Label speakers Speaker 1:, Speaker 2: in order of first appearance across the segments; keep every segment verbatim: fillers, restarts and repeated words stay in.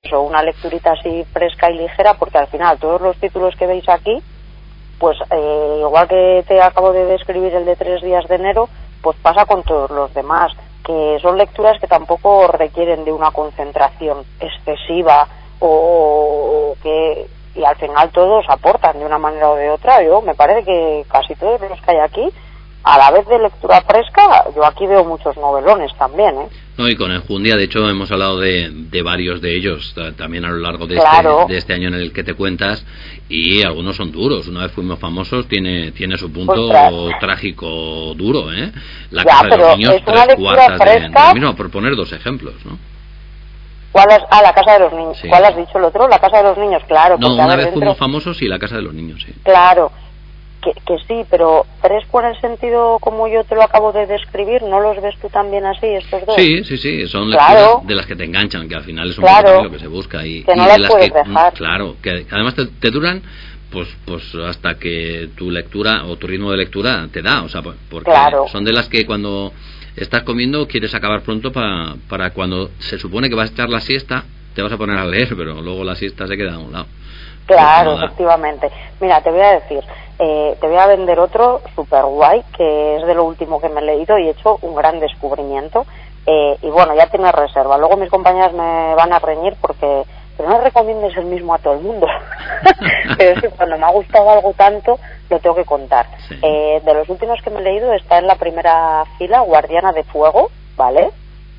Speaker 1: eso, una lecturita así fresca y ligera, porque al final todos los títulos que veis aquí, pues eh, igual que te acabo de describir el de tres días de enero, pues pasa con todos los demás, que son lecturas que tampoco requieren de una concentración excesiva o, o que, y al final todos aportan de una manera o de otra. Yo me parece que casi todos los que hay aquí, a la vez de lectura fresca, yo aquí veo muchos novelones también, ¿eh?
Speaker 2: No, y con Enjundia, de hecho, hemos hablado de, de varios de ellos también a lo largo de,
Speaker 1: claro.
Speaker 2: este, de este año en el que te cuentas, y algunos son duros. Una vez fuimos famosos, tiene tiene su punto pues, trágico duro, ¿eh? La
Speaker 1: ya,
Speaker 2: Casa de los Niños, tres cuartas de, de lo mismo, por poner dos ejemplos, ¿no?
Speaker 1: ¿Cuál es? Ah, la Casa de los Niños. Sí. ¿Cuál has dicho el otro? La Casa de los Niños, claro.
Speaker 2: No, una vez
Speaker 1: dentro...
Speaker 2: fuimos famosos y la Casa de los Niños, sí.
Speaker 1: Claro. Que, que sí, pero tres por el sentido como yo te lo acabo de describir, ¿no los ves tú también así, estos dos?
Speaker 2: Sí, sí, sí, son lecturas claro. de las que te enganchan, que al final es un
Speaker 1: claro.
Speaker 2: poco lo que se busca. Y,
Speaker 1: que no
Speaker 2: y
Speaker 1: las
Speaker 2: de las
Speaker 1: puedes
Speaker 2: que,
Speaker 1: dejar.
Speaker 2: Claro, que además te, te duran pues pues hasta que tu lectura o tu ritmo de lectura te da, o sea, porque
Speaker 1: claro.
Speaker 2: son de las que cuando estás comiendo quieres acabar pronto para para cuando se supone que vas a echar la siesta, te vas a poner a leer, pero luego la siesta se queda a un lado.
Speaker 1: Claro, no efectivamente. Mira, te voy a decir, eh, te voy a vender otro super guay, que es de lo último que me he leído y he hecho un gran descubrimiento. Eh, y bueno, ya tienes reserva. Luego mis compañeras me van a reñir porque pero no recomiendes el mismo a todo el mundo. Pero es que cuando me ha gustado algo tanto, lo tengo que contar.
Speaker 2: Sí.
Speaker 1: Eh, de los últimos que me he leído está en la primera fila Guardiana de Fuego, ¿vale?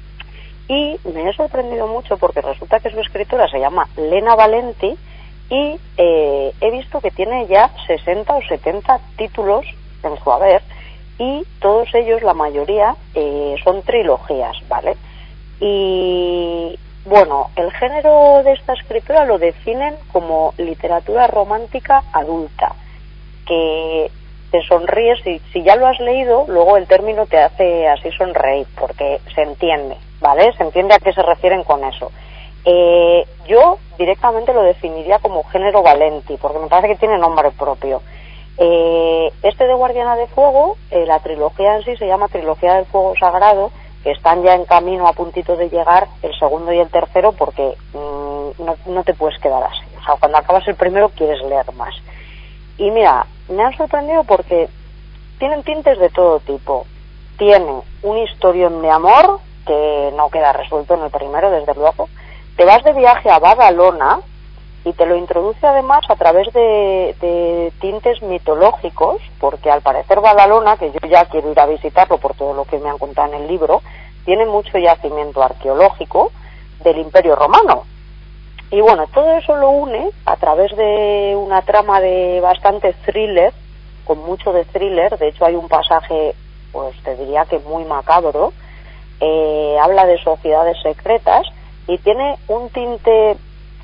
Speaker 1: Y me he sorprendido mucho porque resulta que su escritora se llama Lena Valenti y eh, he visto que tiene ya sesenta o setenta títulos en su haber y todos ellos, la mayoría, eh, son trilogías, ¿vale? Y bueno, el género de esta escritora lo definen como literatura romántica adulta, que te sonríes y si ya lo has leído, luego el término te hace así sonreír, porque se entiende, ¿vale? Se entiende a qué se refieren con eso. Eh, yo directamente lo definiría como género Valenti, porque me parece que tiene nombre propio. Eh, este de Guardiana de Fuego, eh, la trilogía en sí se llama Trilogía del Fuego Sagrado, que están ya en camino a puntito de llegar el segundo y el tercero, porque mmm, no, no te puedes quedar así. O sea, cuando acabas el primero quieres leer más. Y mira, me han sorprendido porque tienen tintes de todo tipo. Tiene un historión de amor que no queda resuelto en el primero, desde luego. Te vas de viaje a Badalona y te lo introduce además a través de, de tintes mitológicos, porque al parecer Badalona, que yo ya quiero ir a visitarlo por todo lo que me han contado en el libro, tiene mucho yacimiento arqueológico del Imperio Romano. Y bueno, todo eso lo une a través de una trama de bastante thriller, con mucho de thriller. De hecho hay un pasaje, pues te diría que muy macabro, eh, habla de sociedades secretas y tiene un tinte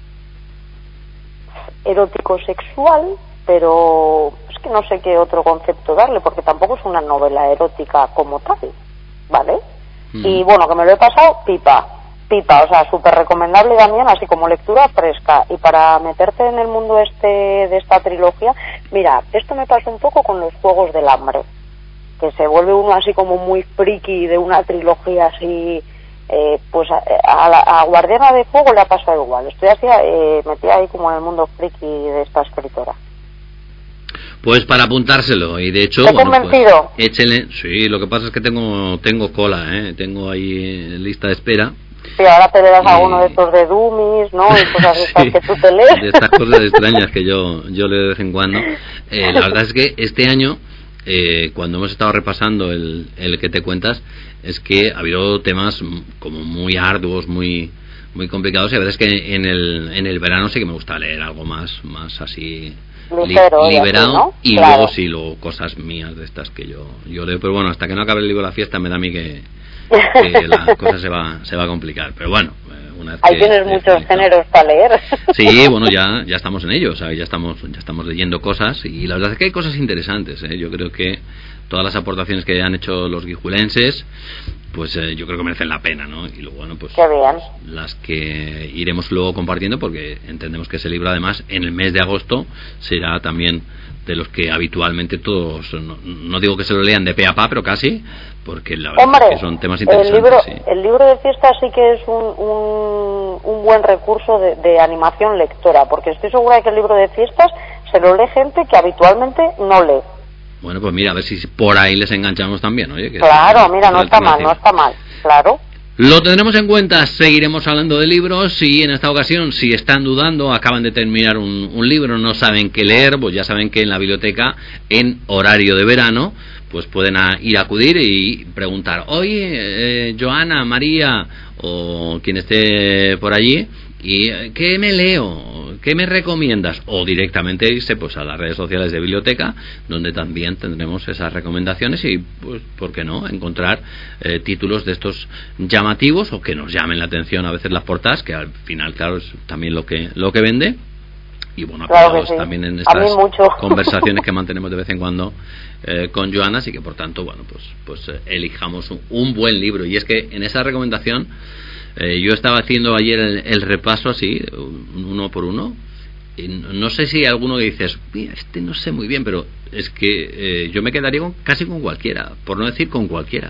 Speaker 1: erótico sexual, pero es que no sé qué otro concepto darle, porque tampoco es una novela erótica como tal, ¿vale? Mm. Y bueno, que me lo he pasado pipa, pipa, o sea, súper recomendable también, así como lectura fresca. Y para meterte en el mundo este de esta trilogía, mira, esto me pasó un poco con los Juegos del Hambre, que se vuelve uno así como muy friki de una trilogía así. Eh, pues a, a, la, a Guardiana de Fuego le ha pasado igual. Estoy así eh, metida ahí como en el mundo friki de esta escritora.
Speaker 2: Pues para apuntárselo, y de hecho...
Speaker 1: ¿Te he bueno, convencido?
Speaker 2: Pues, échele, sí, lo que pasa es que tengo tengo cola, ¿eh? Tengo ahí lista de espera.
Speaker 1: Sí, ahora te leerás eh... a uno de estos de Dummies, ¿no? Y cosas sí, estas que tú te lees.
Speaker 2: De estas cosas extrañas que yo, yo leo de vez en cuando. Eh, la verdad es que este año, eh, cuando hemos estado repasando el, el que te cuentas, es que ha habido temas como muy arduos, muy muy complicados, y a veces que en el en el verano sí que me gusta leer algo más más así
Speaker 1: ligero,
Speaker 2: li, liberado,
Speaker 1: así, ¿no?
Speaker 2: Y
Speaker 1: claro.
Speaker 2: Luego sí, luego cosas mías de estas que yo yo leo, pero bueno, hasta que no acabe el libro de la fiesta me da a mí que, que la cosa se va se va a complicar, pero bueno, una vez
Speaker 1: ahí
Speaker 2: que
Speaker 1: tienes muchos finalizado. Géneros para leer.
Speaker 2: Sí, bueno, ya ya estamos en ello, o sea, ya estamos ya estamos leyendo cosas, y la verdad es que hay cosas interesantes, ¿eh? Yo creo que todas las aportaciones que han hecho los guijuelenses, pues eh, yo creo que merecen la pena, ¿no? Y luego, bueno, pues las que iremos luego compartiendo, porque entendemos que ese libro, además, en el mes de agosto será también de los que habitualmente todos, no, no digo que se lo lean de pe a pa, pero casi, porque la verdad
Speaker 1: Hombre,
Speaker 2: es que son temas interesantes.
Speaker 1: El libro,
Speaker 2: sí.
Speaker 1: el libro de fiesta sí que es un, un, un buen recurso de, de animación lectora, porque estoy segura de que el libro de fiestas se lo lee gente que habitualmente no lee.
Speaker 2: Bueno, pues mira, a ver si por ahí les enganchamos también, oye. Que
Speaker 1: claro, mira, no está mal, no está mal, claro.
Speaker 2: Lo tendremos en cuenta, seguiremos hablando de libros y en esta ocasión, si están dudando, acaban de terminar un, un libro, no saben qué leer, pues ya saben que en la biblioteca, en horario de verano, pues pueden a, ir a acudir y preguntar, oye, eh, Joana, María, o quien esté por allí, ¿y qué me leo? ¿Qué me recomiendas? O directamente irse pues a las redes sociales de biblioteca, donde también tendremos esas recomendaciones y, pues, ¿por qué no? Encontrar eh, títulos de estos llamativos o que nos llamen la atención a veces las portadas, que al final, claro, es también lo que lo que vende. Y bueno,
Speaker 1: claro sí.
Speaker 2: también en estas conversaciones que mantenemos de vez en cuando eh, con Joana, así que por tanto, bueno, pues, pues eh, elijamos un, un buen libro. Y es que en esa recomendación, Eh, yo estaba haciendo ayer el, el repaso así, uno por uno, y no sé si hay alguno que dices, mira, este no sé muy bien, pero es que eh, yo me quedaría con, casi con cualquiera, por no decir con cualquiera.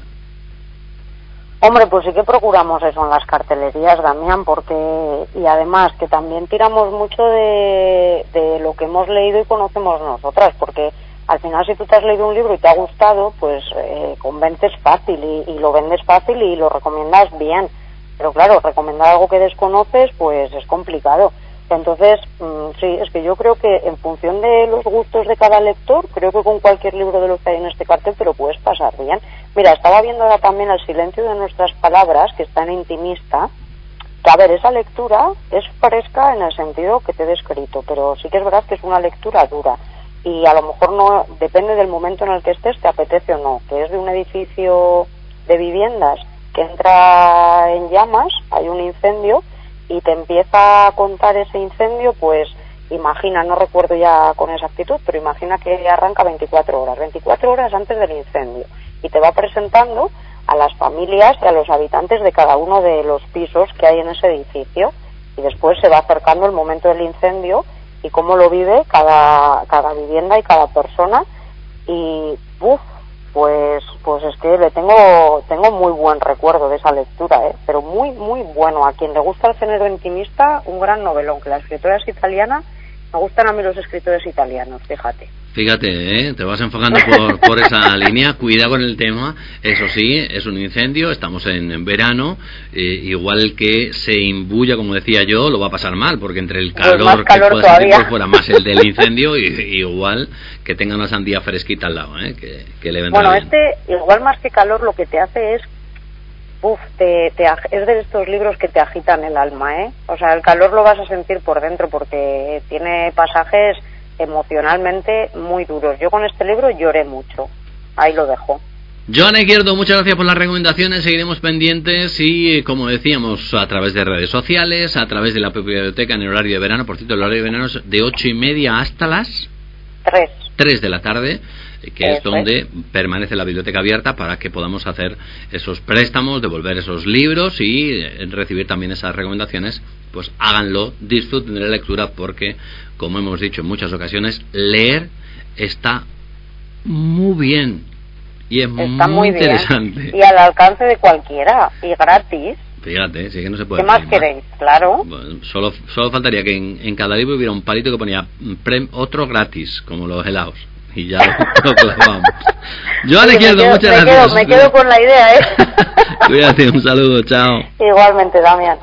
Speaker 1: Hombre, pues sí que procuramos eso en las cartelerías, Damián, porque, y además que también tiramos mucho de, de lo que hemos leído y conocemos nosotras, porque al final si tú te has leído un libro y te ha gustado, pues eh, convences fácil y, y lo vendes fácil y lo recomiendas bien. Pero claro, recomendar algo que desconoces pues es complicado. Entonces, mmm, sí, es que yo creo que en función de los gustos de cada lector, creo que con cualquier libro de los que hay en este cartel te lo puedes pasar bien. Mira, estaba viendo ahora también El silencio de nuestras palabras, que está en Intimista, que a ver, esa lectura es fresca en el sentido que te he descrito, pero sí que es verdad que es una lectura dura. Y a lo mejor no, depende del momento en el que estés, te apetece o no, que es de un edificio de viviendas que entra en llamas, hay un incendio y te empieza a contar ese incendio, pues imagina, no recuerdo ya con exactitud, pero imagina que arranca veinticuatro horas, veinticuatro horas antes del incendio y te va presentando a las familias y a los habitantes de cada uno de los pisos que hay en ese edificio y después se va acercando el momento del incendio y cómo lo vive cada, cada vivienda y cada persona y uff, Pues, pues es que le tengo, tengo muy buen recuerdo de esa lectura, ¿eh? Pero muy, muy bueno. A quien le gusta el género intimista, un gran novelón, que la escritora es italiana, me gustan a mí los escritores italianos, fíjate.
Speaker 2: Fíjate, ¿eh? Te vas enfocando por, por esa línea, cuidado con el tema, eso sí, es un incendio, estamos en, en verano, eh, igual que se imbuya, como decía yo, lo va a pasar mal, porque entre el calor,
Speaker 1: pues calor
Speaker 2: que pueda sentir por fuera, más el del incendio, y, y igual que tenga una sandía fresquita al lado, ¿eh? que, que le vendrá
Speaker 1: Bueno,
Speaker 2: bien.
Speaker 1: este, igual más que calor, lo que te hace es, uf, te, te, es de estos libros que te agitan el alma, ¿eh? O sea, el calor lo vas a sentir por dentro, porque tiene pasajes emocionalmente muy duros. Yo con este libro lloré mucho. Ahí lo dejo.
Speaker 2: Joana Izquierdo, muchas gracias por las recomendaciones, seguiremos pendientes y, como decíamos, a través de redes sociales, a través de la propia biblioteca en el horario de verano. Por cierto, el horario de verano es de ocho y media hasta las
Speaker 1: tres
Speaker 2: tres de la tarde, que
Speaker 1: Eso
Speaker 2: es donde
Speaker 1: es.
Speaker 2: permanece la biblioteca abierta para que podamos hacer esos préstamos, devolver esos libros y eh, recibir también esas recomendaciones. Pues háganlo, disfruten de la lectura, porque, como hemos dicho en muchas ocasiones, leer está muy bien y es
Speaker 1: está
Speaker 2: muy,
Speaker 1: muy
Speaker 2: interesante.
Speaker 1: Bien. Y al alcance de cualquiera, y gratis.
Speaker 2: Fíjate, sí que no se puede.
Speaker 1: ¿Qué más queréis? Claro.
Speaker 2: Bueno, solo, solo faltaría que en, en cada libro hubiera un palito que ponía pre, otro gratis, como los helados. Y ya lo, lo clavamos. Yo le quiero, muchas
Speaker 1: me
Speaker 2: gracias.
Speaker 1: Quedo, me quedo con la idea, ¿eh?
Speaker 2: Cuídate, un saludo, chao.
Speaker 1: Igualmente, Damián.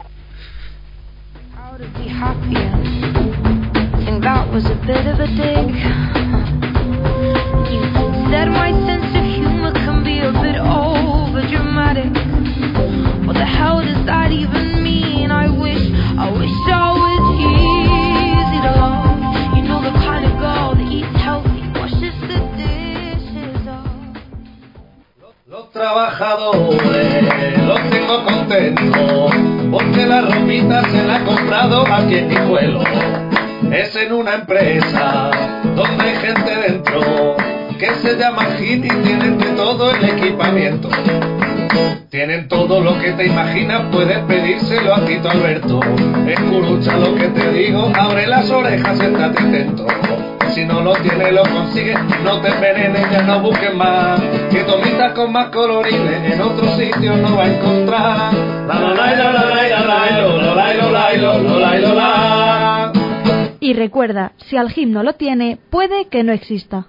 Speaker 3: What the hell does that even mean? I wish, I wish I was easy to love. You know the kind of girl that eats healthy, washes the dishes off.
Speaker 4: Los trabajadores los tengo contentos, porque la ropita se la ha comprado a quien Tijuelo. Es en una empresa donde hay gente dentro que se llama Hit y tienen de todo el equipamiento. Tienen todo lo que te imaginas, puedes pedírselo a Tito Alberto. Escucha lo que te digo, abre las orejas, estate atento. Si no lo tienes, lo consigues. No te envenenes, ya no busques más. Que tomitas con más colorines en otro sitio no va a encontrar. La la la la la la la la la la la la.
Speaker 5: Y recuerda, si Algim no lo tiene, puede que no exista.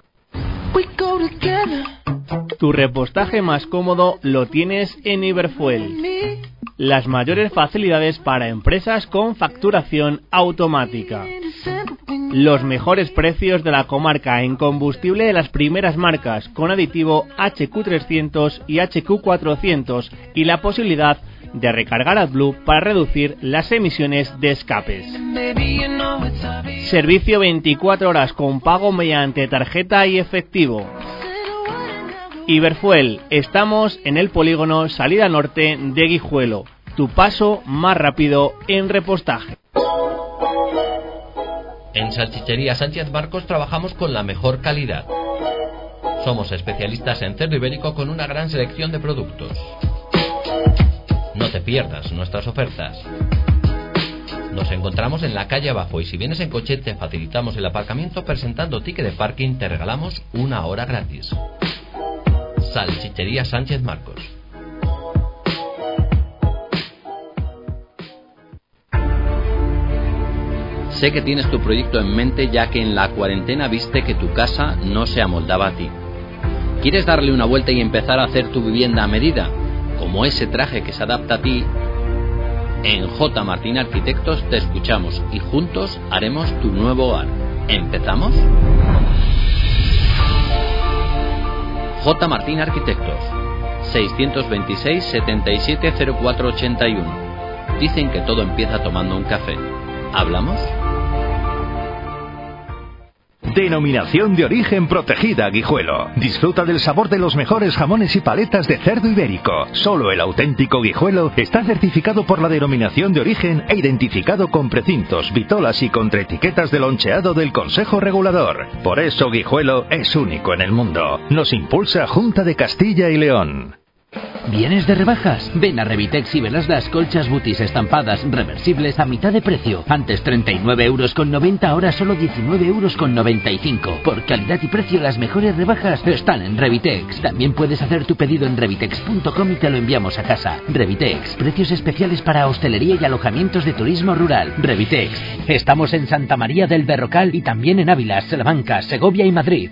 Speaker 6: Tu repostaje más cómodo lo tienes en Iberfuel. Las mayores facilidades para empresas con facturación automática. Los mejores precios de la comarca en combustible de las primeras marcas con aditivo H Q trescientos y H Q cuatrocientos y la posibilidad de recargar AdBlue para reducir las emisiones de escapes. Servicio veinticuatro horas con pago mediante tarjeta y efectivo. Iberfuel, estamos en el polígono Salida Norte de Guijuelo, tu paso más rápido en repostaje.
Speaker 7: En Salchichería Sánchez Marcos trabajamos con la mejor calidad. Somos especialistas en cerdo ibérico con una gran selección de productos. No te pierdas nuestras ofertas. Nos encontramos en la calle abajo y si vienes en coche te facilitamos el aparcamiento presentando ticket de parking, te regalamos una hora gratis. Salchichería Sánchez Marcos.
Speaker 2: Sé que tienes tu proyecto en mente ya que en la cuarentena viste que tu casa no se amoldaba a ti. ¿Quieres darle una vuelta y empezar a hacer tu vivienda a medida? Como ese traje que se adapta a ti. En J. Martín Arquitectos te escuchamos y juntos haremos tu nuevo hogar. ¿Empezamos? J. Martín Arquitectos, seiscientos veintiséis, setenta y siete, cero cuatro ochenta y uno. Dicen que todo empieza tomando un café. ¿Hablamos?
Speaker 8: Denominación de origen protegida Guijuelo. Disfruta del sabor de los mejores jamones y paletas de cerdo ibérico. Solo el auténtico Guijuelo está certificado por la denominación de origen e identificado con precintos, vitolas y contraetiquetas de loncheado del Consejo Regulador. Por eso Guijuelo es único en el mundo. Nos impulsa Junta de Castilla y León.
Speaker 9: ¿Vienes de rebajas? Ven a Revitex y verás las colchas Butis estampadas reversibles a mitad de precio. Antes treinta y nueve euros con noventa, ahora solo diecinueve euros con noventa y cinco. Por calidad y precio las mejores rebajas están en Revitex. También puedes hacer tu pedido en revitex punto com y te lo enviamos a casa. Revitex, precios especiales para hostelería y alojamientos de turismo rural. Revitex, estamos en Santa María del Berrocal y también en Ávila, Salamanca, Segovia y Madrid.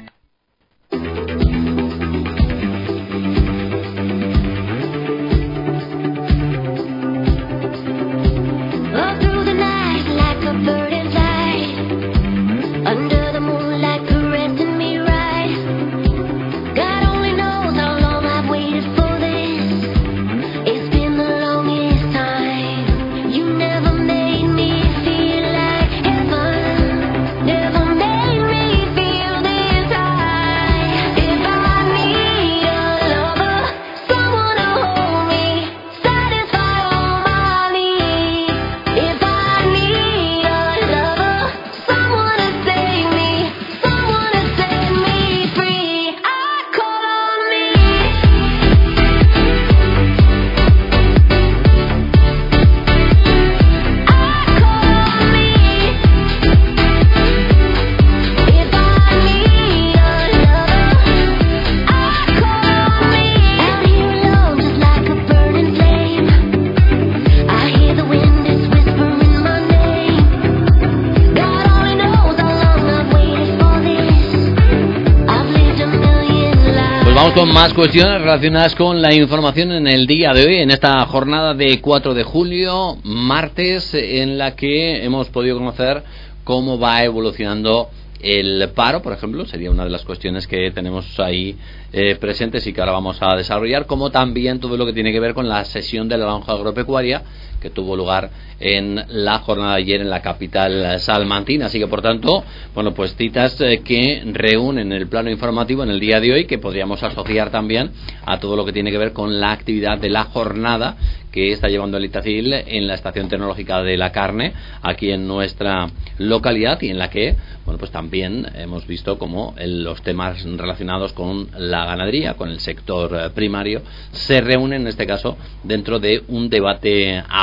Speaker 2: Con más cuestiones relacionadas con la información en el día de hoy, en esta jornada de cuatro de julio, martes, en la que hemos podido conocer cómo va evolucionando el paro, por ejemplo, sería una de las cuestiones que tenemos ahí eh, presentes y que ahora vamos a desarrollar, como también todo lo que tiene que ver con la sesión de la granja agropecuaria que tuvo lugar en la jornada de ayer en la capital salmantina. Así que, por tanto, bueno, pues citas eh, que reúnen el plano informativo en el día de hoy, que podríamos asociar también a todo lo que tiene que ver con la actividad de la jornada que está llevando el Itacil en la Estación Tecnológica de la Carne, aquí en nuestra localidad, y en la que, bueno, pues también hemos visto cómo los temas relacionados con la ganadería, con el sector primario, se reúnen, en este caso, dentro de un debate abierto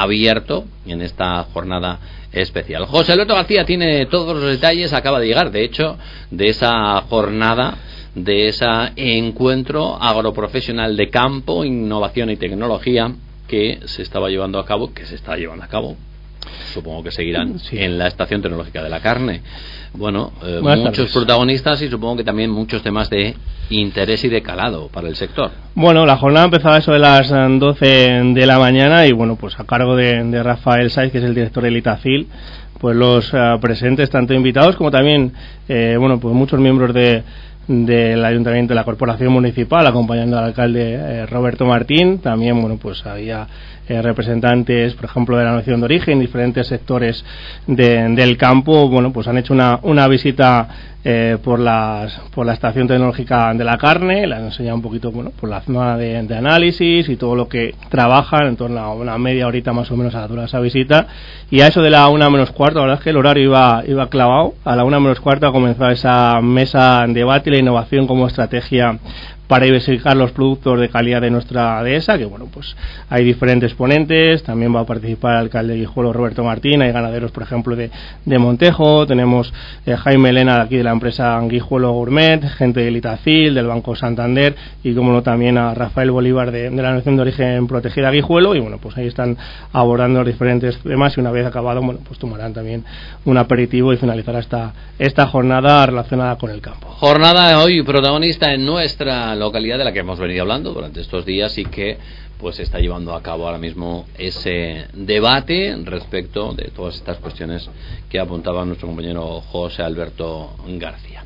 Speaker 2: abierto en esta jornada especial. José Alberto García tiene todos los detalles, acaba de llegar, de hecho, de esa jornada, de ese encuentro agroprofesional de campo, innovación y tecnología que se estaba llevando a cabo, que se está llevando a cabo, supongo que seguirán, sí, en la Estación Tecnológica de la Carne. Bueno, eh, muchos tardes. protagonistas y supongo que también muchos temas de interés y de calado para el sector.
Speaker 10: Bueno, la jornada empezaba eso de las doce de la mañana y bueno, pues a cargo de, de Rafael Saiz, que es el director del Itacil, pues los uh, presentes, tanto invitados como también, eh, bueno, pues muchos miembros de del Ayuntamiento, de la Corporación Municipal, acompañando al alcalde eh, Roberto Martín. También, bueno, pues había eh, representantes, por ejemplo, de la Nación de Origen, diferentes sectores de, del campo. Bueno, pues han hecho una, una visita eh, por las por la Estación Tecnológica de la Carne, le han enseñado un poquito, bueno, por la zona de, de análisis y todo lo que trabajan, en torno a una media horita más o menos a la dura esa visita. Y a eso de la una menos cuarto, la verdad es que el horario iba iba clavado. A la una menos cuarto ha comenzado esa mesa de debate y la innovación como estrategia para diversificar los productos de calidad de nuestra dehesa, que bueno, pues hay diferentes ponentes. También va a participar el alcalde de Guijuelo, Roberto Martín. Hay ganaderos, por ejemplo, de, de Montejo. Tenemos eh, Jaime Elena de aquí de la empresa Guijuelo Gourmet, gente del Itacil, del Banco Santander, y como no también a Rafael Bolívar de, de la Nación de Origen Protegida Guijuelo. Y bueno, pues ahí están abordando los diferentes temas y una vez acabado, bueno, pues tomarán también un aperitivo y finalizará esta, esta jornada relacionada con el campo.
Speaker 2: Jornada hoy protagonista en nuestra localidad de la que hemos venido hablando durante estos días y que pues está llevando a cabo ahora mismo ese debate respecto de todas estas cuestiones que apuntaba nuestro compañero José Alberto García.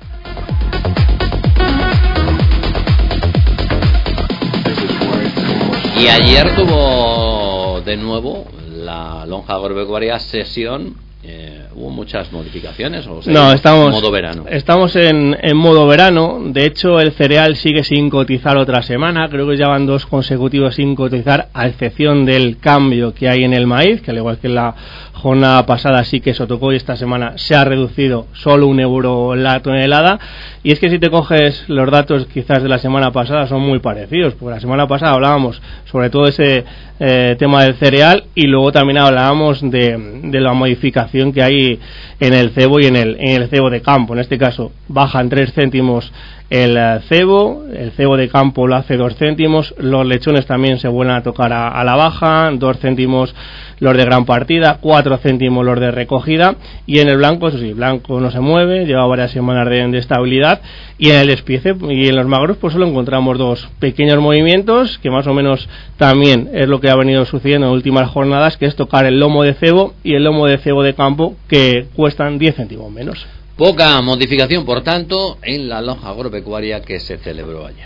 Speaker 2: Y ayer tuvo de nuevo la lonja agropecuaria sesión. Eh, ¿Hubo muchas modificaciones? O sea,
Speaker 10: no, estamos,
Speaker 2: modo verano.
Speaker 10: estamos en, en modo verano. De hecho, el cereal sigue sin cotizar otra semana. Creo que ya van dos consecutivos sin cotizar, a excepción del cambio que hay en el maíz, que al igual que en la jornada pasada sí que se tocó y esta semana se ha reducido solo un euro la tonelada. Y es que si te coges los datos quizás de la semana pasada son muy parecidos, porque la semana pasada hablábamos sobre todo ese eh, tema del cereal y luego también hablábamos de, de la modificación que hay en el cebo y en el, en el cebo de campo. En este caso bajan tres céntimos el cebo, el cebo de campo lo hace dos céntimos, los lechones también se vuelven a tocar a, a la baja, dos céntimos los de gran partida, cuatro céntimos los de recogida, y en el blanco, eso sí, blanco no se mueve, lleva varias semanas de, de estabilidad, y en el despiece y en los magros pues solo encontramos dos pequeños movimientos, que más o menos también es lo que ha venido sucediendo en últimas jornadas, que es tocar el lomo de cebo y el lomo de cebo de campo, que cuestan diez céntimos menos.
Speaker 2: Poca modificación, por tanto, en la lonja agropecuaria que se celebró ayer.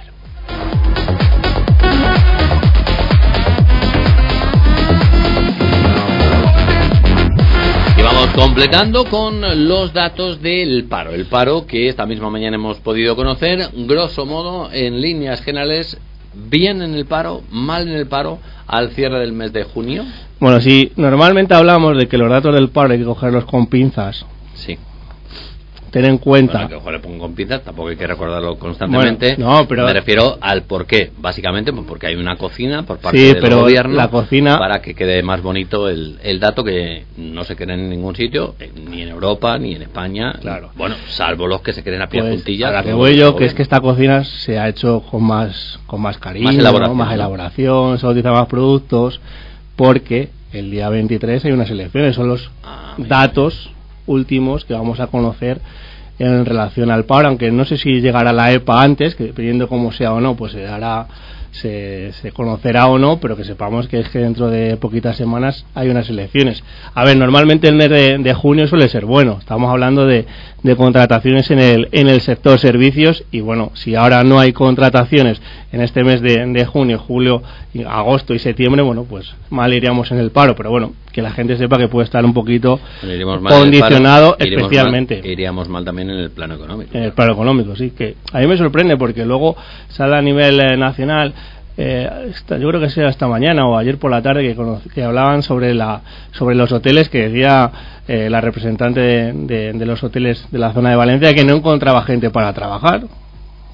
Speaker 2: Y vamos completando con los datos del paro. El paro que esta misma mañana hemos podido conocer, grosso modo, en líneas generales, bien en el paro, mal en el paro, al cierre del mes de junio.
Speaker 10: Bueno, si normalmente hablamos de que los datos del paro hay que cogerlos con pinzas.
Speaker 2: Sí.
Speaker 10: Ten en cuenta.
Speaker 2: Bueno, que ojo, le pongo con pinzas, tampoco hay que recordarlo constantemente.
Speaker 10: Bueno, no, pero
Speaker 2: me refiero al por qué. Básicamente, pues porque hay una cocina por parte
Speaker 10: sí,
Speaker 2: del
Speaker 10: pero
Speaker 2: gobierno
Speaker 10: la cocina,
Speaker 2: para que quede más bonito el, el dato, que no se cree en ningún sitio, ni en Europa, ni en España.
Speaker 10: Claro.
Speaker 2: Bueno, salvo los que se creen a pie
Speaker 10: pues,
Speaker 2: juntillas.
Speaker 10: A la que voy yo, que es que esta cocina se ha hecho con más con más cariño,
Speaker 2: más elaboración,
Speaker 10: ¿no? más elaboración, se utilizan más productos, porque el día veintitrés hay unas elecciones, son los ah, datos últimos que vamos a conocer en relación al paro, aunque no sé si llegará la E P A antes, que dependiendo cómo sea o no, pues se dará, se, se conocerá o no, pero que sepamos que es que dentro de poquitas semanas hay unas elecciones. A ver, normalmente el mes de, de junio suele ser bueno, estamos hablando de, de contrataciones en el, en el sector servicios, y bueno, si ahora no hay contrataciones en este mes de, de junio, julio, agosto y septiembre, bueno, pues mal iríamos en el paro, pero bueno, que la gente sepa que puede estar un poquito condicionado,
Speaker 2: paro,
Speaker 10: especialmente.
Speaker 2: Iríamos mal, iríamos mal también en el plano económico.
Speaker 10: En el plano económico, sí, que a mí me sorprende porque luego sale a nivel eh, nacional, eh, esta, yo creo que sea esta mañana o ayer por la tarde que, cono- que hablaban sobre la sobre los hoteles, que decía eh, la representante de, de, de los hoteles de la zona de Valencia que no encontraba gente para trabajar.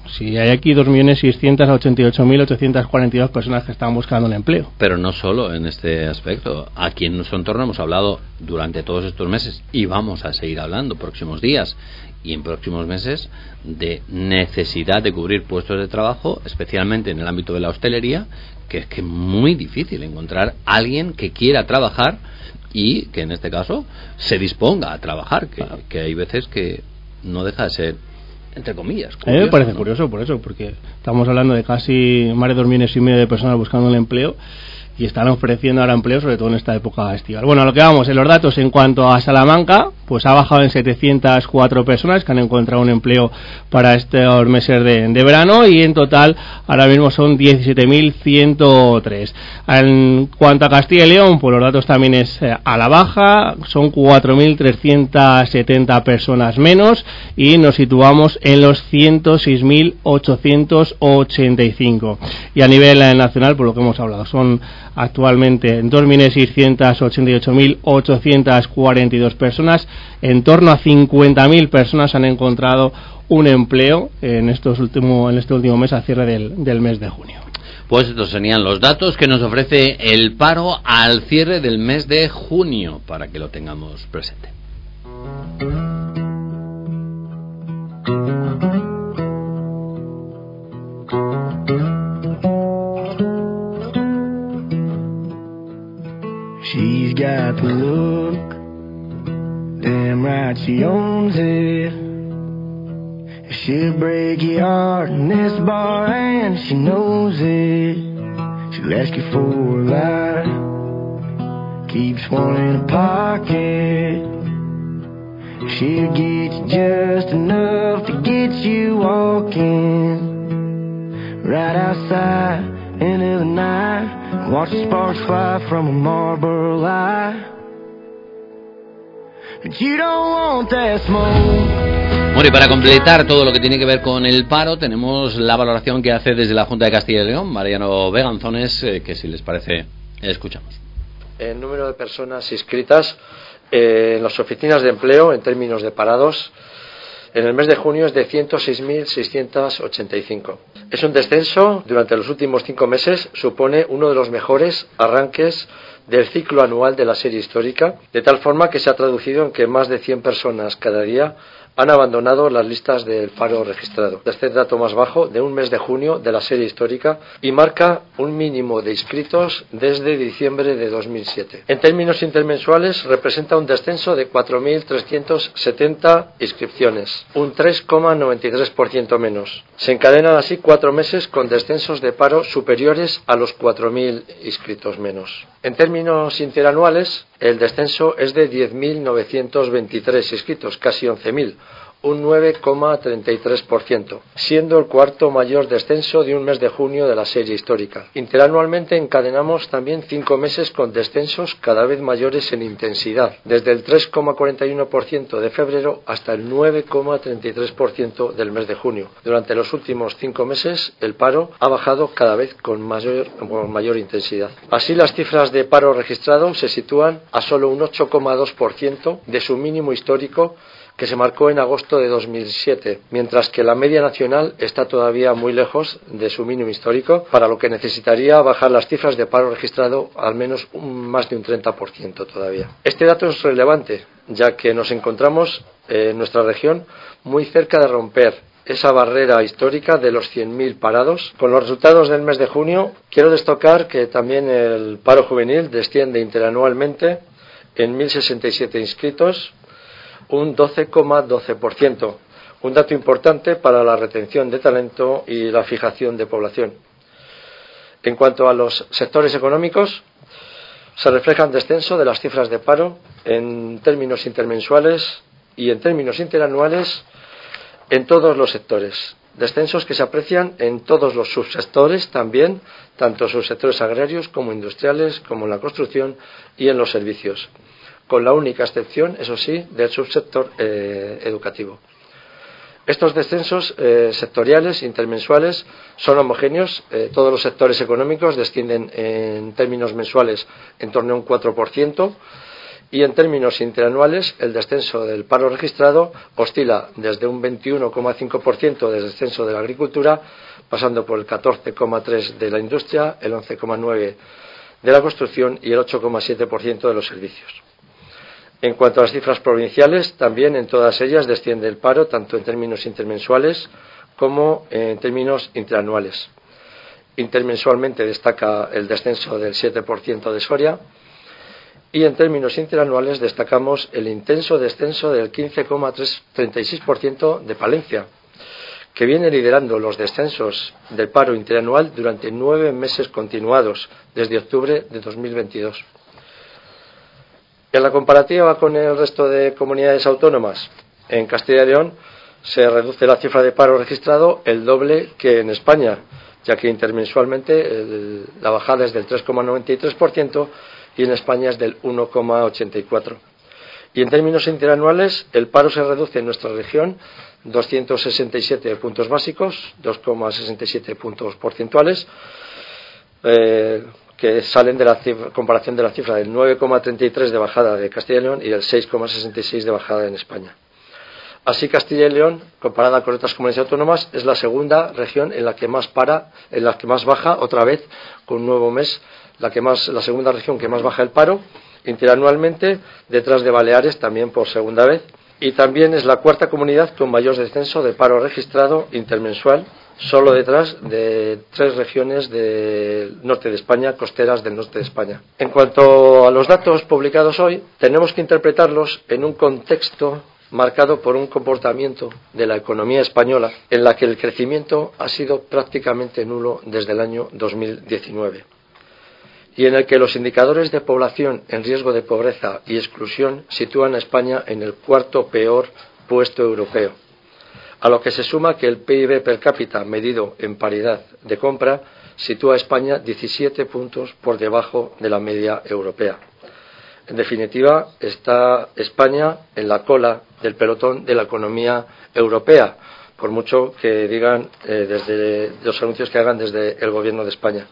Speaker 10: Si hay aquí dos millones seiscientos ochenta y ocho mil ochocientos cuarenta y dos personas que están buscando un empleo.
Speaker 2: Pero no solo en este aspecto. Aquí en nuestro entorno hemos hablado durante todos estos meses y vamos a seguir hablando próximos días y en próximos meses de necesidad de cubrir puestos de trabajo, especialmente en el ámbito de la hostelería, que es que es muy difícil encontrar a alguien que quiera trabajar y que en este caso se disponga a trabajar, que, que hay veces que no deja de ser, entre comillas, curioso,
Speaker 10: a mí me parece
Speaker 2: ¿no?
Speaker 10: curioso por eso, porque estamos hablando de casi más de dos millones y medio de personas buscando un empleo y están ofreciendo ahora empleo, sobre todo en esta época estival. Bueno, a lo que vamos, en los datos en cuanto a Salamanca, pues ha bajado en setecientas cuatro personas que han encontrado un empleo para estos meses de, de verano, y en total ahora mismo son diecisiete mil ciento tres. En cuanto a Castilla y León, pues los datos también es a la baja, son cuatro mil trescientas setenta personas menos y nos situamos en los ciento seis mil ochocientos ochenta y cinco. Y a nivel nacional, por lo que hemos hablado, son actualmente dos millones seiscientos ochenta y ocho mil ochocientos cuarenta y dos personas. En torno a cincuenta mil personas han encontrado un empleo en estos último, en este último mes a cierre del, del mes de junio.
Speaker 2: Pues estos serían los datos que nos ofrece el paro al cierre del mes de junio, para que lo tengamos presente.
Speaker 11: She's got the look, damn right she owns it. She'll break your heart in this bar and she knows it. She'll ask you for a ride, keeps one in her pocket. She'll get you just enough to get you walking right outside into the night. Watch the sparks fly from a Marlboro light. But you don't want that smoke.
Speaker 2: Bueno, y para completar todo lo que tiene que ver con el paro, tenemos la valoración que hace desde la Junta de Castilla y León Mariano Beganzones, eh, que si les parece, escuchamos.
Speaker 12: El número de personas inscritas eh, en las oficinas de empleo en términos de parados en el mes de junio es de ciento seis mil seiscientos ochenta y cinco. Es un descenso durante los últimos cinco meses, supone uno de los mejores arranques del ciclo anual de la serie histórica, de tal forma que se ha traducido en que más de cien personas cada día han abandonado las listas del paro registrado. Este dato más bajo de un mes de junio de la serie histórica y marca un mínimo de inscritos desde diciembre de dos mil siete. En términos intermensuales representa un descenso de cuatro mil trescientas setenta inscripciones, un tres coma noventa y tres por ciento menos. Se encadenan así cuatro meses con descensos de paro superiores a los cuatro mil inscritos menos. En términos interanuales, el descenso es de diez mil novecientos veintitrés inscritos, casi once mil, un nueve coma treinta y tres por ciento, siendo el cuarto mayor descenso de un mes de junio de la serie histórica. Interanualmente encadenamos también cinco meses con descensos cada vez mayores en intensidad, desde el tres coma cuarenta y uno por ciento de febrero hasta el nueve coma treinta y tres por ciento del mes de junio. Durante los últimos cinco meses, el paro ha bajado cada vez con mayor, con mayor intensidad. Así, las cifras de paro registrado se sitúan a solo un ocho coma dos por ciento de su mínimo histórico, que se marcó en agosto de dos mil siete, mientras que la media nacional está todavía muy lejos de su mínimo histórico, para lo que necesitaría bajar las cifras de paro registrado al menos un, más de un treinta por ciento todavía. Este dato es relevante, ya que nos encontramos eh, en nuestra región muy cerca de romper esa barrera histórica de los cien mil parados. Con los resultados del mes de junio, quiero destacar que también el paro juvenil desciende interanualmente en mil sesenta y siete inscritos, un doce coma doce por ciento, un dato importante para la retención de talento y la fijación de población. En cuanto a los sectores económicos, se refleja un descenso de las cifras de paro en términos intermensuales y en términos interanuales en todos los sectores. Descensos que se aprecian en todos los subsectores también, tanto subsectores agrarios como industriales, como en la construcción y en los servicios, con la única excepción, eso sí, del subsector eh, educativo. Estos descensos eh, sectoriales intermensuales son homogéneos. Eh, todos los sectores económicos descienden en términos mensuales en torno a un cuatro por ciento Y en términos interanuales, el descenso del paro registrado oscila desde un veintiuno coma cinco por ciento de descenso de la agricultura, pasando por el catorce coma tres por ciento de la industria, el once coma nueve por ciento de la construcción y el ocho coma siete por ciento de los servicios. En cuanto a las cifras provinciales, también en todas ellas desciende el paro, tanto en términos intermensuales como en términos interanuales. Intermensualmente destaca el descenso del siete por ciento de Soria, y en términos interanuales destacamos el intenso descenso del quince coma treinta y seis por ciento de Palencia, que viene liderando los descensos del paro interanual durante nueve meses continuados, desde octubre de dos mil veintidós. En la comparativa con el resto de comunidades autónomas, en Castilla y León se reduce la cifra de paro registrado el doble que en España, ya que intermensualmente el, la bajada es del tres coma noventa y tres por ciento y en España es del uno coma ochenta y cuatro por ciento. Y en términos interanuales, el paro se reduce en nuestra región doscientos sesenta y siete puntos básicos, dos coma sesenta y siete puntos porcentuales, eh, que salen de la cifra, comparación de la cifra del nueve coma treinta y tres de bajada de Castilla y León y del seis coma sesenta y seis de bajada en España. Así, Castilla y León, comparada con otras comunidades autónomas, es la segunda región en la que más para, en la que más baja, otra vez con un nuevo mes, la que más, la segunda región que más baja el paro interanualmente, detrás de Baleares también por segunda vez, y también es la cuarta comunidad con mayor descenso de paro registrado intermensual, solo detrás de tres regiones del norte de España, costeras del norte de España. En cuanto a los datos publicados hoy, tenemos que interpretarlos en un contexto marcado por un comportamiento de la economía española en la que el crecimiento ha sido prácticamente nulo desde el año dos mil diecinueve y en el que los indicadores de población en riesgo de pobreza y exclusión sitúan a España en el cuarto peor puesto europeo, a lo que se suma que el P I B per cápita medido en paridad de compra sitúa a España diecisiete puntos por debajo de la media europea. En definitiva, está España en la cola del pelotón de la economía europea, por mucho que digan eh, desde los anuncios que hagan desde el Gobierno de España.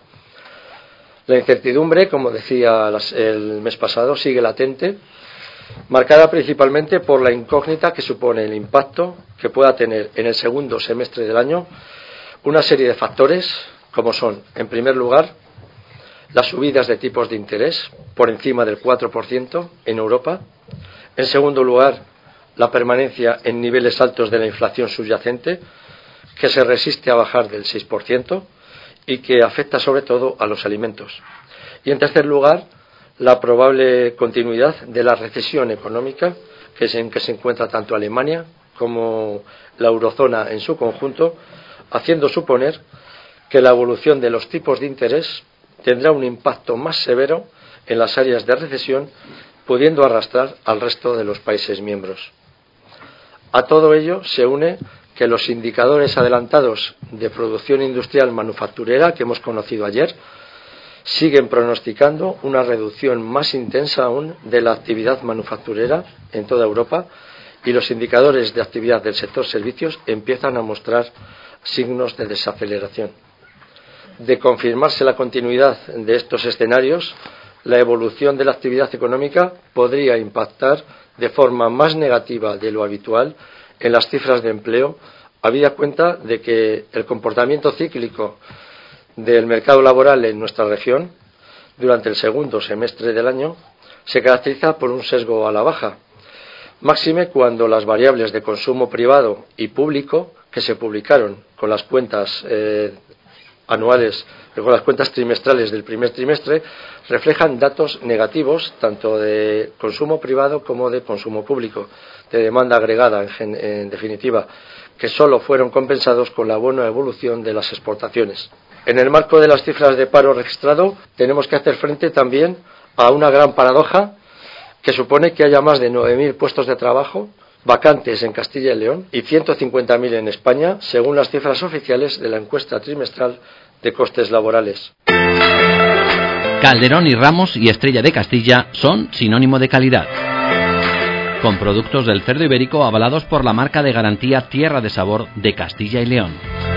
Speaker 12: La incertidumbre, como decía las, el mes pasado, sigue latente, marcada principalmente por la incógnita que supone el impacto que pueda tener en el segundo semestre del año una serie de factores, como son, en primer lugar, las subidas de tipos de interés por encima del cuatro por ciento en Europa. En segundo lugar, la permanencia en niveles altos de la inflación subyacente, que se resiste a bajar del seis por ciento y que afecta sobre todo a los alimentos. Y en tercer lugar, la probable continuidad de la recesión económica que es en que se encuentra tanto Alemania como la eurozona en su conjunto, haciendo suponer que la evolución de los tipos de interés tendrá un impacto más severo en las áreas de recesión, pudiendo arrastrar al resto de los países miembros. A todo ello se une que los indicadores adelantados de producción industrial manufacturera que hemos conocido ayer siguen pronosticando una reducción más intensa aún de la actividad manufacturera en toda Europa, y los indicadores de actividad del sector servicios empiezan a mostrar signos de desaceleración. De confirmarse la continuidad de estos escenarios, la evolución de la actividad económica podría impactar de forma más negativa de lo habitual en las cifras de empleo, habida cuenta de que el comportamiento cíclico del mercado laboral en nuestra región durante el segundo semestre del año se caracteriza por un sesgo a la baja, máxime cuando las variables de consumo privado y público que se publicaron con las cuentas eh, anuales, con las cuentas trimestrales del primer trimestre, reflejan datos negativos tanto de consumo privado como de consumo público, de demanda agregada en, en definitiva, que solo fueron compensados con la buena evolución de las exportaciones. En el marco de las cifras de paro registrado tenemos que hacer frente también a una gran paradoja que supone que haya más de nueve mil puestos de trabajo vacantes en Castilla y León y ciento cincuenta mil en España, según las cifras oficiales de la encuesta trimestral de costes laborales.
Speaker 7: Calderón y Ramos y Estrella de Castilla son sinónimo de calidad, con productos del cerdo ibérico avalados por la marca de garantía Tierra de Sabor de Castilla y León.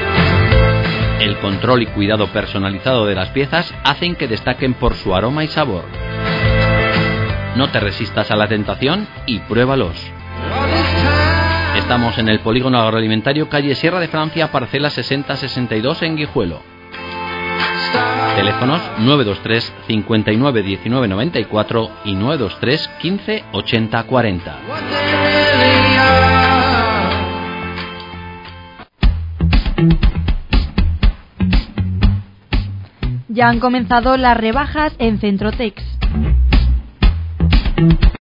Speaker 7: El control y cuidado personalizado de las piezas hacen que destaquen por su aroma y sabor. No te resistas a la tentación y pruébalos. Estamos en el Polígono Agroalimentario, calle Sierra de Francia, parcela sesenta sesenta y dos en Guijuelo. Teléfonos nueve dos tres cincuenta y nueve diecinueve noventa y cuatro y nueve dos tres quince ochenta cuarenta.
Speaker 5: Ya han comenzado las rebajas en Centrotex.